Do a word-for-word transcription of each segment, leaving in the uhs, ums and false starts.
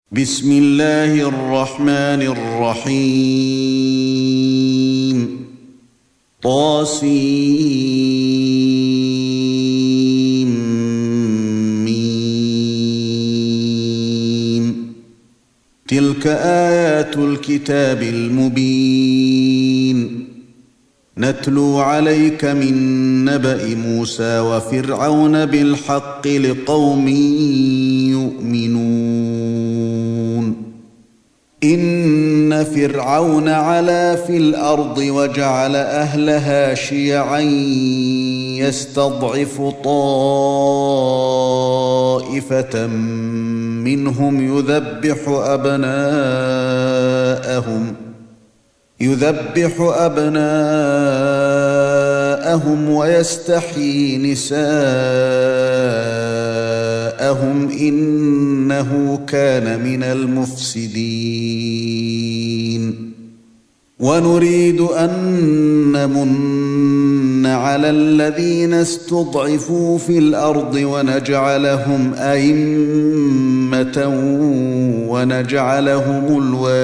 بسم الله الرحمن الرحيم طاسيم ميم تلك آيات الكتاب المبين نتلو عليك من نبأ موسى وفرعون بالحق لقوم يؤمنون إن فرعون علا في الأرض وجعل أهلها شيعا يستضعف طائفة منهم يذبح أبناءهم يذبح أبناءهم ويستحيي نساءهم إنه كان من المفسدين ونريد أن نمن على الذين استضعفوا في الأرض ونجعلهم أئمة ونجعلهم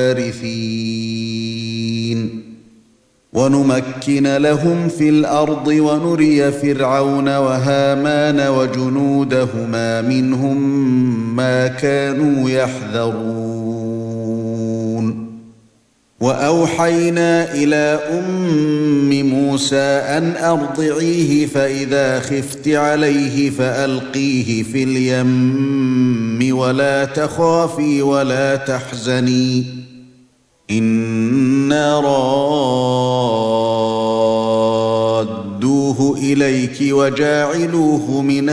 الوارثين ونمكن لهم في الأرض ونري فرعون وهامان وجنودهما منهم ما كانوا يحذرون وأوحينا إلى أم موسى أن أرضعيه فإذا خفت عليه فألقيه في اليم ولا تخافي ولا تحزني إنا رادوه إليك وجاعلوه من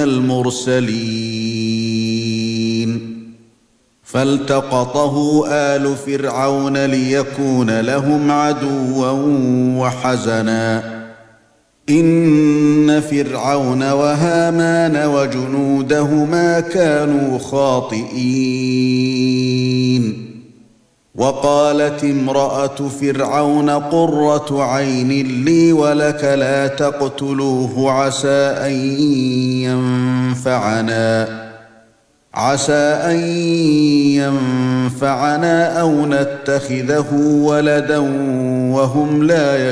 المرسلين فالتقطه آل فرعون ليكون لهم عدوا وحزنا إن فرعون وهامان وجنودهما كانوا خاطئين وقالت امرأة فرعون قرة عين لي ولك لا تقتلوه عسى أن ينفعنا عسى أن ينفعنا أو نتخذه ولدا وهم لا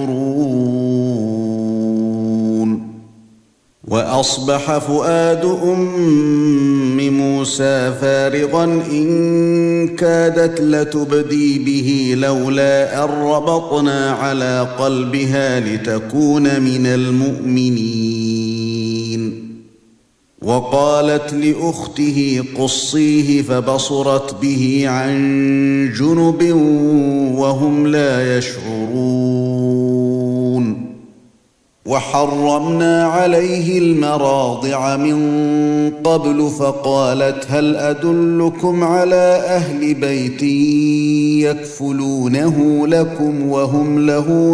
يشعرون وأصبح فؤاد أم موسى فارغا إن كادت لتبدي به لولا أن ربطنا على قلبها لتكون من المؤمنين وقالت لأخته قصيه فبصرت به عن جنب وهم لا يشعرون وحرمنا عليه المراضع من قبل فقالت هل أدلكم على أهل بيت يكفلونه لكم وهم له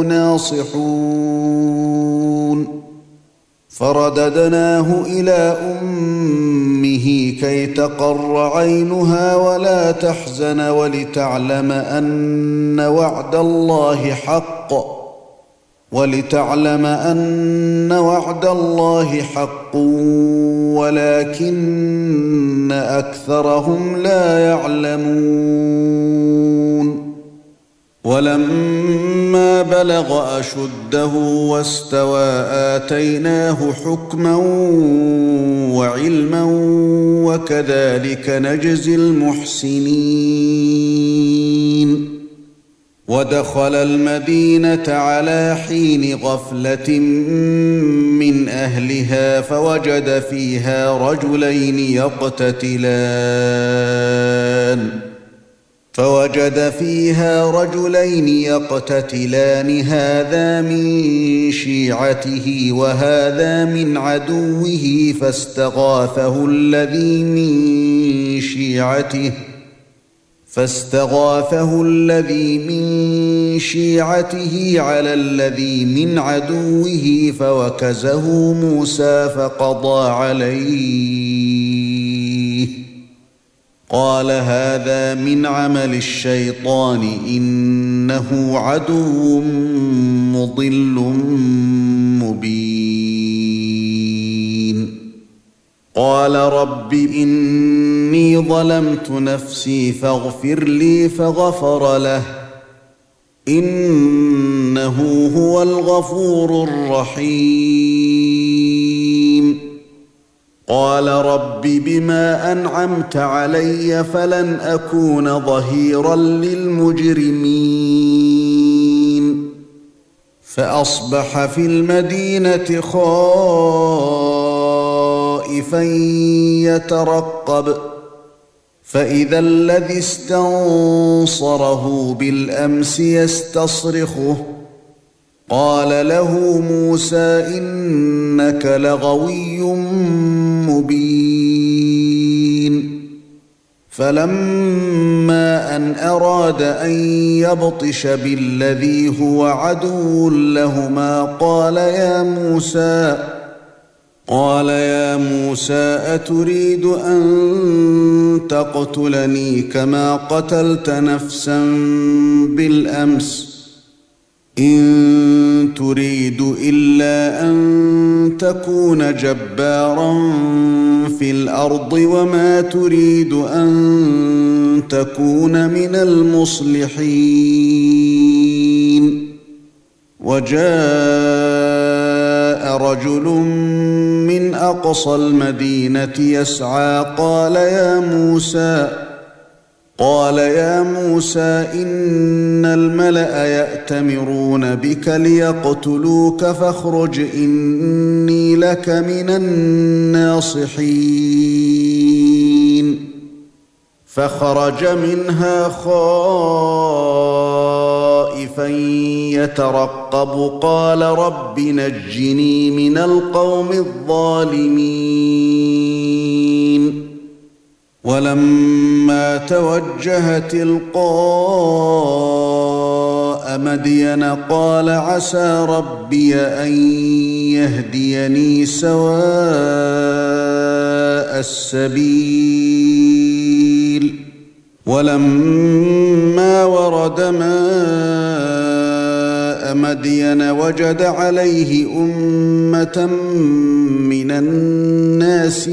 ناصحون فرددناه إلى أمه كي تقر عينها ولا تحزن ولتعلم أن وعد الله حق ولتعلم أن وعد الله حق ولكن أكثرهم لا يعلمون ولما بلغ أشده واستوى آتيناه حكما وعلما وكذلك نجزي المحسنين ودخل المدينة على حين غفلة من أهلها فوجد فيها رجلين يقتتلان فوجد فيها رجلين يقتتلان هذا من شيعته وهذا من عدوه فاستغاثه الذي من شيعته فاستغاثه الذي من شيعته على الذي من عدوه فوكزه موسى فقضى عليه قال هذا من عمل الشيطان إنه عدو مضل مبين قال رب إني ظلمت نفسي فاغفر لي فغفر له إنه هو الغفور الرحيم قال رب بما أنعمت علي فلن أكون ظهيرا للمجرمين فأصبح في المدينة خائفا يترقب فإذا الذي استنصره بالأمس يستصرخه قال له موسى إنك لغوي مبين فلما أن أراد أن يبطش بالذي هو عدو لهما قال يا موسى قال يا موسى أتريد أن تقتلني كما قتلت نفسا بالأمس إن تريد إلا أن تكون جبارا في الأرض وما تريد أن تكون من المصلحين وجاء رجل من أقصى المدينة يسعى قال يا موسى قال يا موسى إن الملأ يأتمرون بك ليقتلوك فاخرج إني لك من الناصحين فخرج منها خائفا يترقب قال رب نجني من القوم الظالمين ولما توجه تلقاء مدين قال عسى ربي أن يهديني سواء السبيل ولما ورد ماء مدين وجد عليه أمة من الناس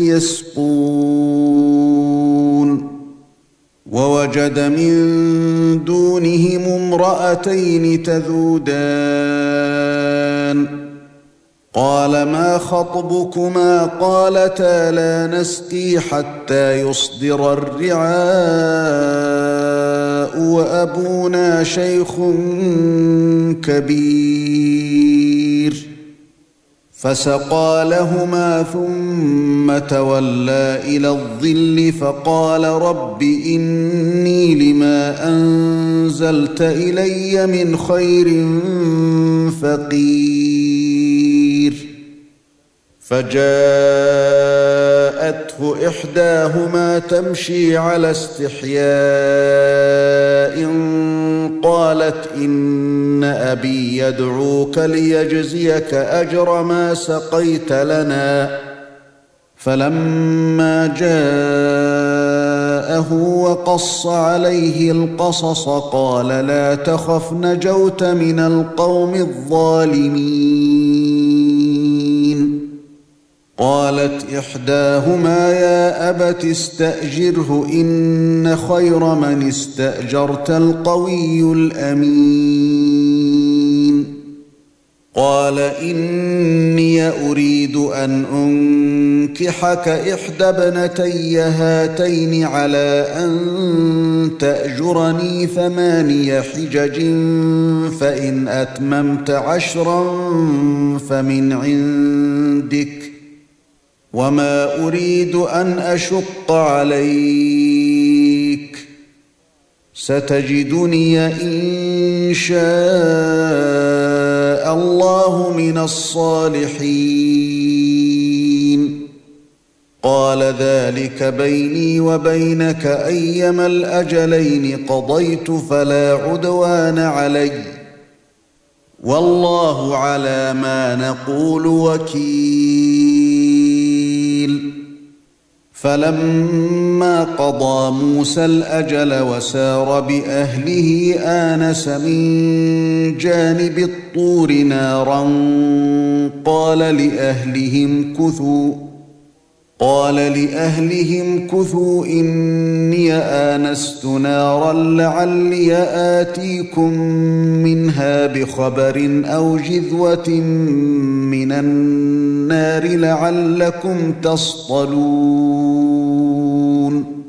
يسقون ووجد من دونهم امرأتين تذودان قال ما خطبكما قالتا لا نسقي حتى يصدر الرعاء وأبونا شيخ كبير فسقى لهما ثم تولى إلى الظل فقال رب إني لما أنزلت إلي من خير فقير فجاءته إحداهما تمشي على استحياء قالت إن أبي يدعوك ليجزيك أجر ما سقيت لنا فلما جاءه وقص عليه القصص قال لا تخف نجوت من القوم الظالمين قالت إحداهما يا أبت استأجره إن خير من استأجرت القوي الأمين قال إني أريد أن أنكحك إحدى ابنتي هاتين على أن تأجرني ثماني حجج فإن أتممت عشرا فمن عندك وما أريد أن أشق عليك ستجدني إن شاء الله من الصالحين قال ذلك بيني وبينك أيما الأجلين قضيت فلا عدوان علي والله على ما نقول وكيل فلما قضى موسى الأجل وسار بأهله آنس من جانب الطور نارا قال لأهلهم كثوا قال لأهلهم كثوا إني آنست نارا لعلي آتيكم منها بخبر أو جذوة من النار لعلكم تصطلون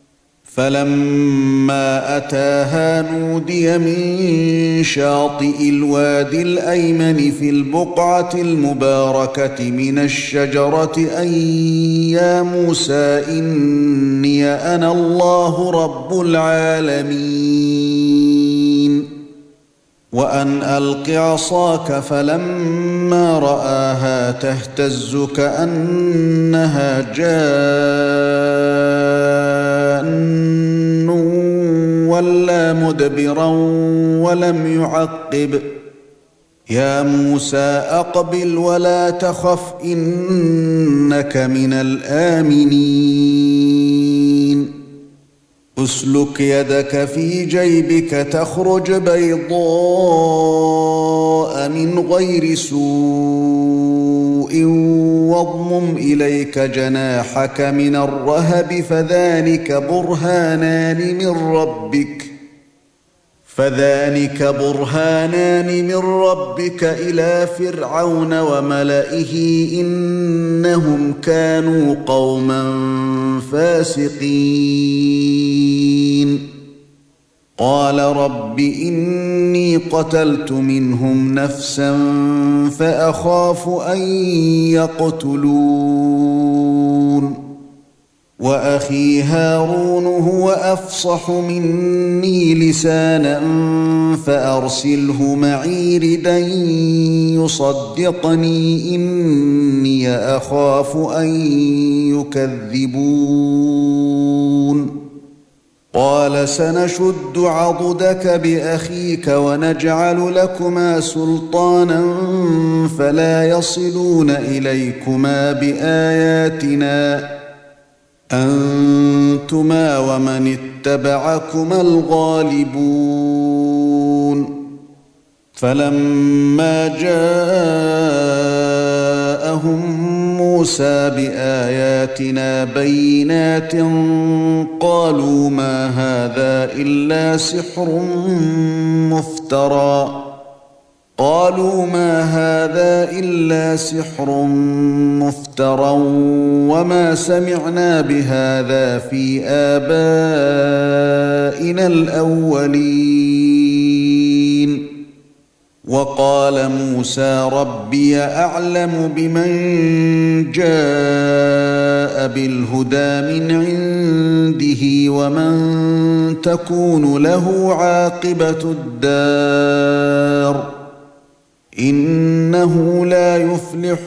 فلما أتاها نودي من شاطئ الوادي الأيمن في البقعة المباركة من الشجرة أن يا موسى إني أنا الله رب العالمين وأن ألق عصاك فلما رآها تهتز كأنها جان ولا مدبرا ولم يعقب يا موسى أقبل ولا تخف إنك من الآمنين اسلك يدك في جيبك تخرج بيضاء من غير سوء واضمم إليك جناحك من الرهب فذلك برهانان من ربك فذلك برهانان من ربك إلى فرعون وملئه إنهم كانوا قوما فاسقين قال رب إني قتلت منهم نفسا فأخاف أن يقتلون وأخي هارون هو أفصح مني لسانا فأرسله معي ردا يصدقني إني أخاف أن يكذبون قال سنشد عضدك بأخيك ونجعل لكما سلطانا فلا يصلون إليكما بآياتنا أنتما ومن اتبعكما الغالبون فلما جاءهم موسى بآياتنا بينات قالوا ما هذا إلا سحر مفترى قالوا ما هذا إلا سحر مفترى وما سمعنا بهذا في آبائنا الأولين وقال موسى ربي أعلم بمن جاء بالهدى من عنده ومن تكون له عاقبة الدار إنه لا يفلح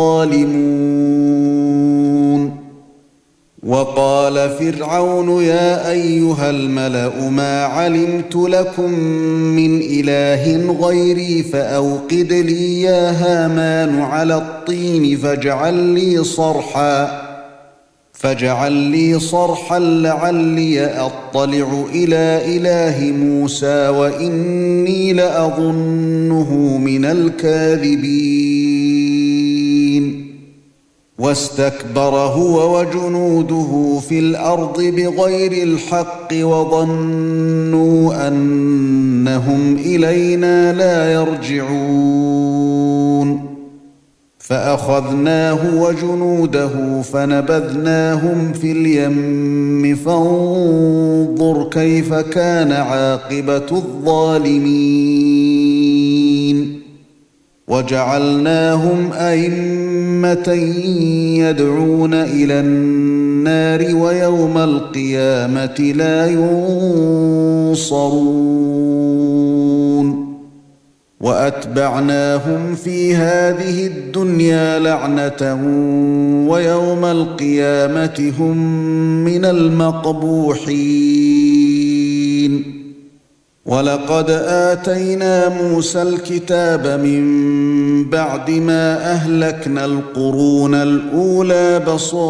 الظالمون وقال فرعون يا أيها الملأ ما علمت لكم من إله غيري فأوقد لي يا هامان على الطين فاجعل لي صرحا فاجعل لي صرحا لعلي أطلع إلى إله موسى وإني لأظنه من الكاذبين واستكبر هو وجنوده في الأرض بغير الحق وظنوا أنهم إلينا لا يرجعون فأخذناه وجنوده فنبذناهم في اليم فانظر كيف كان عاقبة الظالمين وجعلناهم أئمة يدعون إلى النار ويوم القيامة لا ينصرون وأتبعناهم في هذه الدنيا لعنة ويوم القيامة هم من المقبوحين ولقد آتينا موسى الكتاب من بعد ما أهلكنا القرون الأولى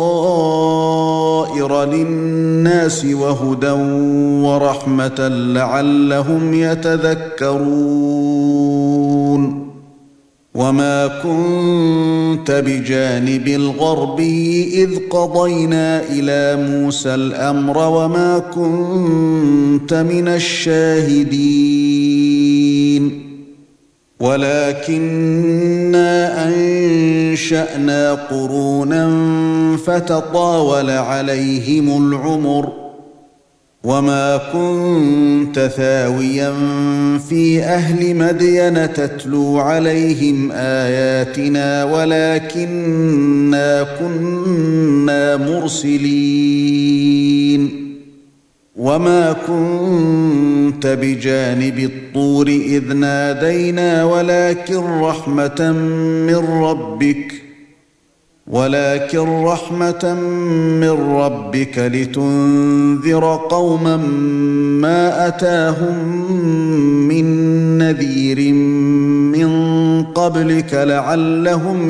بصائر للناس وهدى ورحمة لعلهم يتذكرون وما كنت بجانب الغربي إذ قضينا إلى موسى الأمر وما كنت من الشاهدين ولكننا أنشأنا قرونا فتطاول عليهم العمر وما كنت ثاويا في أهل مدين تتلو عليهم آياتنا ولكننا كنا مرسلين وما كنت بجانب الطور إذ نادينا ولكن رحمة من ربك ولكن رحمة من ربك لتنذر قوما ما أتاهم من نذير من قبلك لعلهم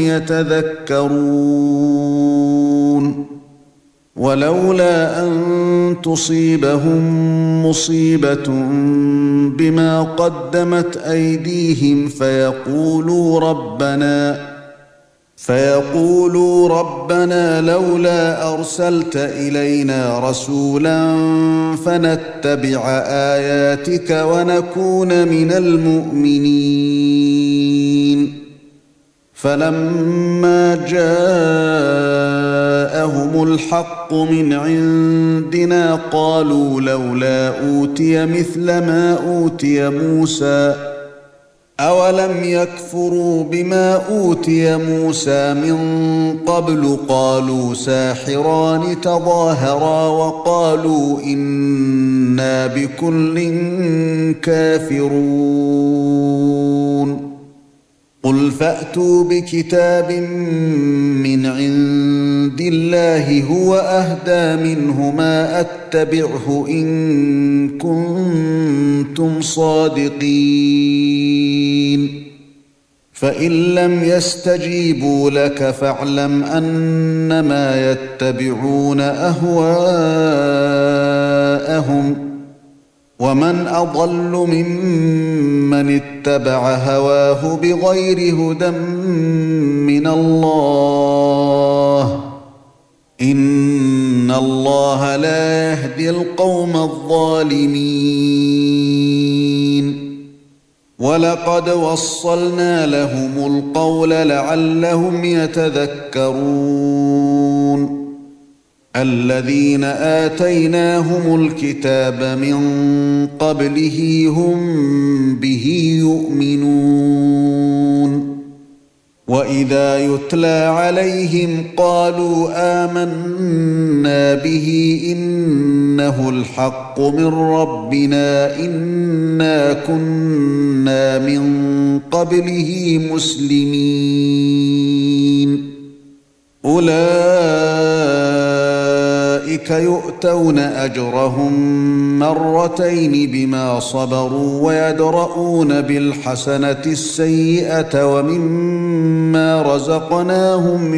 يتذكرون ولولا أن تصيبهم مصيبة بما قدمت أيديهم فيقولوا ربنا فيقولوا ربنا لولا أرسلت إلينا رسولا فنتبع آياتك ونكون من المؤمنين فلما جاءهم الحق من عندنا قالوا لولا أوتي مثل ما أوتي موسى أولم يكفروا بما أوتي موسى من قبل قالوا ساحران تظاهرا وقالوا إنا بكل كافرون قل فأتوا بكتاب من عند الله هو أهدى منه ما أتبعه إن كنتم صادقين فإن لم يستجيبوا لك فاعلم أنما يتبعون أهواءهم ومن أضل ممن اتبع هواه بغير هدى من الله إن الله لا يهدي القوم الظالمين ولقد وصلنا لهم القول لعلهم يتذكرون الذين آتيناهم الكتاب من قبله هم به يؤمنون وإذا يتلى عليهم قالوا آمنا به إنه الحق من ربنا إنا كنا من قبله مسلمين أولئك يؤتون أجرهم مرتين بما صبروا ويدرؤون بالحسنة السيئة ومما رزقناهم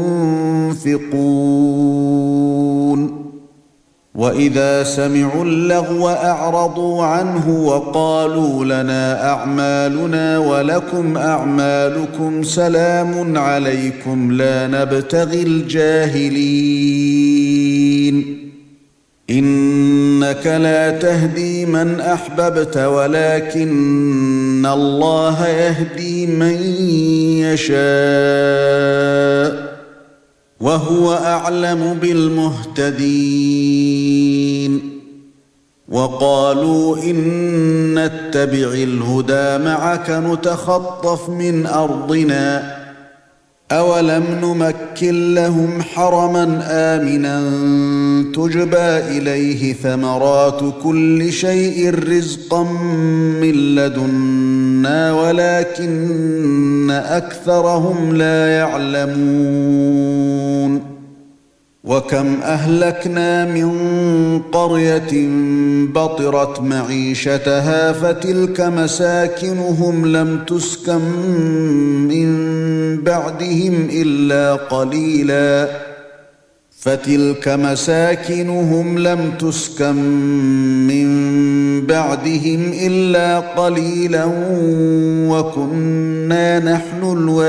ينفقون وإذا سمعوا اللغو أعرضوا عنه وقالوا لنا أعمالنا ولكم أعمالكم سلام عليكم لا نبتغي الجاهلين إنك لا تهدي من أحببت ولكن الله يهدي من يشاء وهو أعلم بالمهتدين وقالوا إن نتبع الهدى معك نتخطف من أرضنا أولم نمكن لهم حرما آمنا تجبى إليه ثمرات كل شيء رزقا من لدنا ولكن أكثرهم لا يعلمون وكم أهلكنا من قرية بطرت معيشتها فتلك مساكنهم لم تسكن من بعدهم إلا قليلا فتلك مساكنهم لم تسكن من بعدهم إلا قليلا وكنا نحن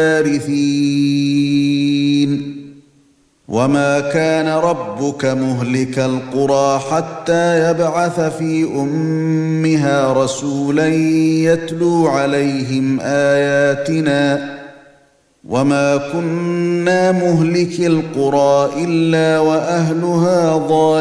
الوارثين وما كان ربك مهلك القرى حتى يبعث في أمها رسولا يتلو عليهم آياتنا وما كنا مهلك القرى إلا وأهلها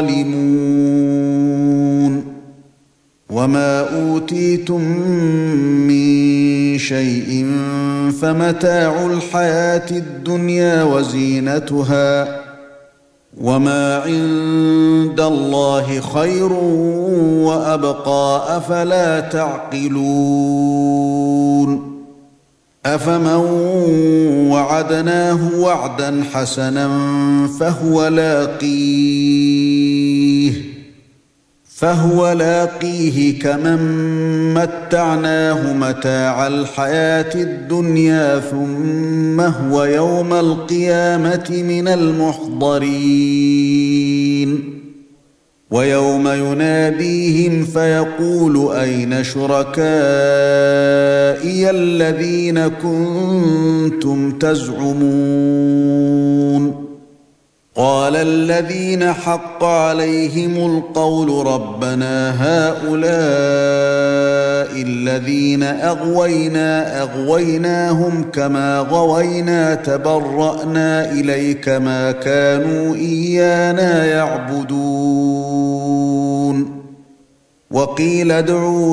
ظالمون وما أوتيتم من شيء فمتاع الحياة الدنيا وزينتها وما عند الله خير وأبقى أفلا تعقلون أفمن وعدناه وعدا حسنا فهو لاقيه فهو لاقيه كمن متعناه متاع الحياة الدنيا ثم هو يوم القيامة من المحضرين ويوم يناديهم فيقول أين شركائي الذين كنتم تزعمون قال الذين حق عليهم القول ربنا هؤلاء الذين أغوينا أغويناهم كما غوينا تبرأنا إليك ما كانوا إيانا يعبدون وقيل ادعوا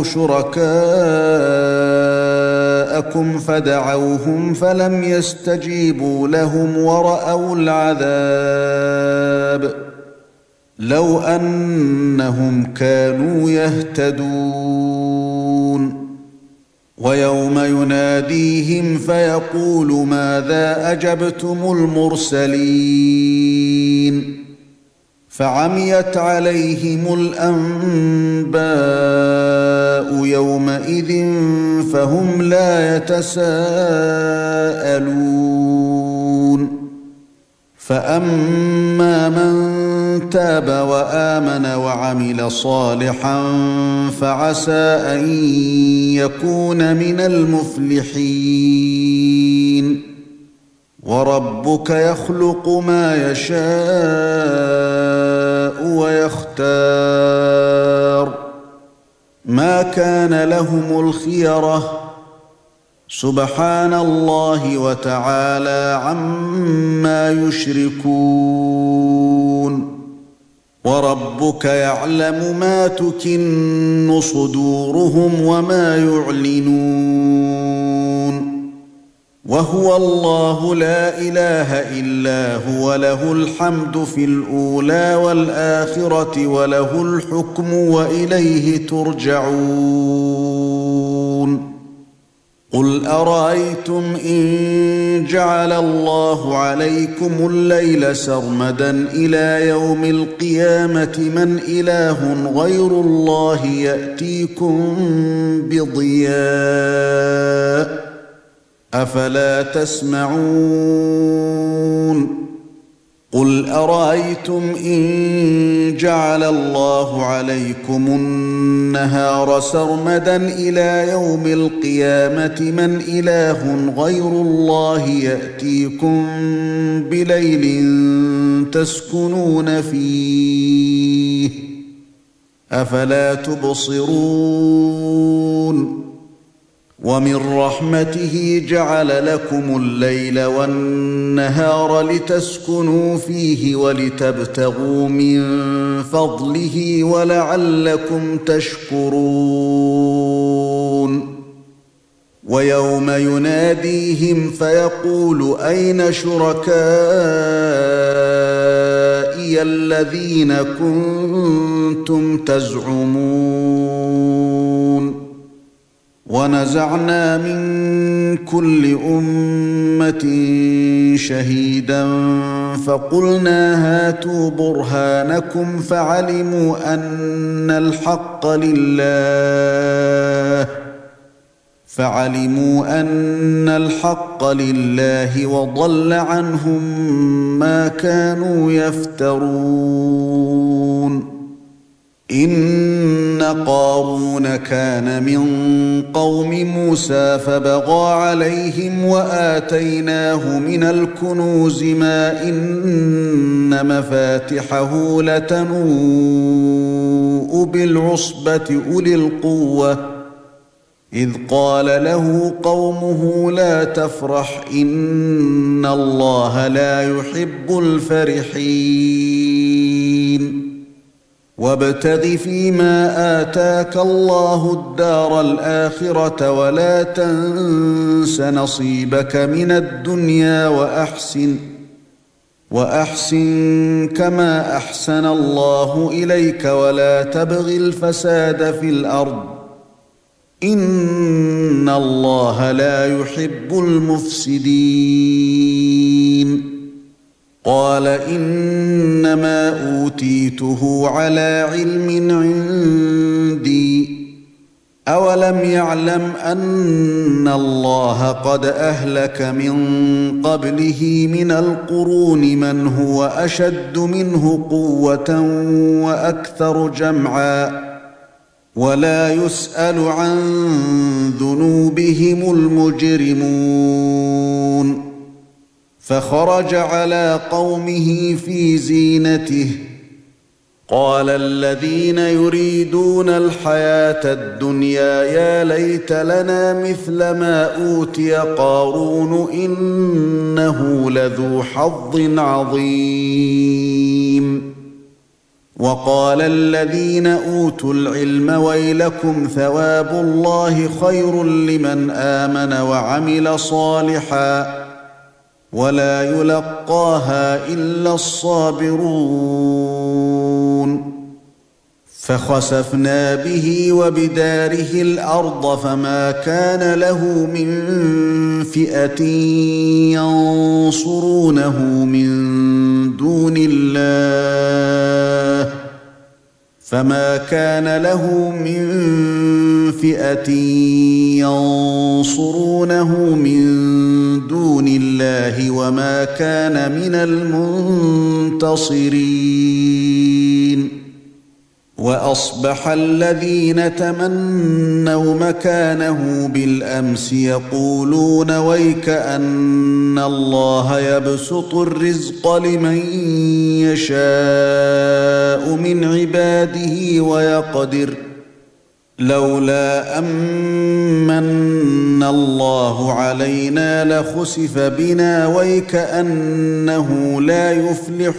شركاءكم فدعوهم فلم يستجيبوا لهم ورأوا العذاب لو أنهم كانوا يهتدون ويوم يناديهم فيقول ماذا أجبتم المرسلين فعميت عليهم الأنباء يومئذ فهم لا يتساءلون فأما من تاب وآمن وعمل صالحا فعسى أن يكون من المفلحين وربك يخلق ما يشاء ويختار ما كان لهم الخيرة سبحان الله وتعالى عما يشركون وربك يعلم ما تكن صدورهم وما يعلنون وهو الله لا إله إلا هو له الحمد في الأولى والآخرة وله الحكم وإليه ترجعون قل أرأيتم إن جعل الله عليكم الليل سرمدا إلى يوم القيامة من إله غير الله يأتيكم بضياء أفلا تسمعون قل أرأيتم إن جعل الله عليكم النهار سرمدا إلى يوم القيامة من إله غير الله يأتيكم بليل تسكنون فيه أفلا تبصرون ومن رحمته جعل لكم الليل والنهار لتسكنوا فيه ولتبتغوا من فضله ولعلكم تشكرون ويوم يناديهم فيقول أين شركائي الذين كنتم تزعمون ونزعنا من كل أمة شهيدا فقلنا هاتوا برهانكم فعلموا أن الحق لله فعلموا أن الحق لله وضل عنهم ما كانوا يفترون إن قارون كان من قوم موسى فبغى عليهم وآتيناه من الكنوز ما إن مفاتحه لتنوء بالعصبة أولي القوة إذ قال له قومه لا تفرح إن الله لا يحب الفرحين وابتغ فيما آتاك الله الدار الآخرة ولا تنس نصيبك من الدنيا وأحسن وأحسن كما أحسن الله إليك ولا تبغ الفساد في الأرض إن الله لا يحب المفسدين قال إنما أوتيته على علم عندي أولم يعلم أن الله قد أهلك من قبله من القرون من هو أشد منه قوة وأكثر جمعا ولا يسأل عن ذنوبهم المجرمون فخرج على قومه في زينته قال الذين يريدون الحياة الدنيا يا ليت لنا مثل ما أوتي قارون إنه لذو حظ عظيم وقال الذين أوتوا العلم ويلكم ثواب الله خير لمن آمن وعمل صالحا ولا يلقاها إلا الصابرون فخسفنا به وبداره الأرض فما كان له من فئة ينصرونه من دون الله فما كان له من فئة ينصرونه من دون الله وما كان من المنتصرين وأصبح الذين تمنوا مكانه بالأمس يقولون ويك أن الله يبسط الرزق لمن يشاء من عباده ويقدر لولا أمن الله علينا لخسف بنا ويكأنه لا يفلح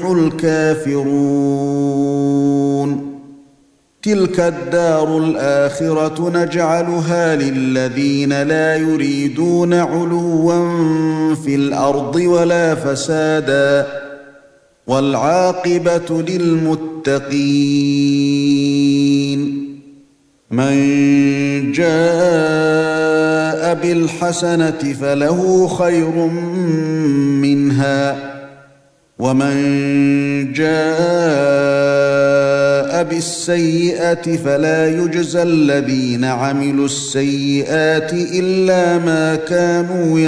الكافرون تلك الدار الآخرة نجعلها للذين لا يريدون علوا في الأرض ولا فسادا والعاقبة للمتقين من جاء بالحسنة فله خير منها ومن جاء بالسيئة فلا يجزى الذين عملوا السيئات إلا ما كانوا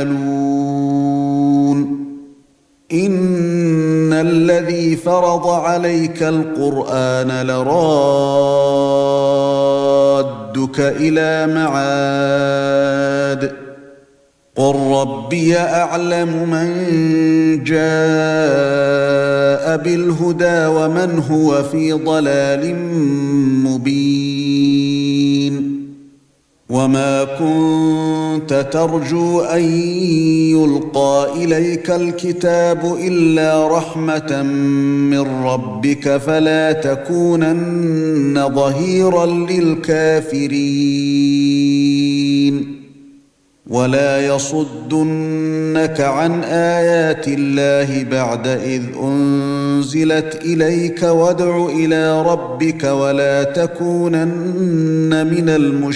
يعملون إن الذي فرض عليك القرآن لرادك إلى معاد قل ربي أعلم من جاء بالهدى ومن هو في ضلال مبين وما كنت ترجو أن يلقى إليك الكتاب إلا رحمة من ربك فلا تكونن ظهيرا للكافرين ولا يصدنك عن آيات الله بعد إذ أنزلت إليك وادع إلى ربك ولا تكونن من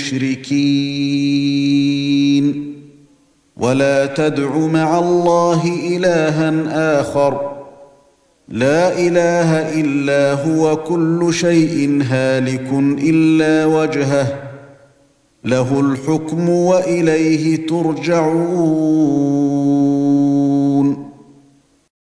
المشركين ولا تدع مع الله إلها آخر لا إله إلا هو كل شيء هالك إلا وجهه له الحكم وإليه ترجعون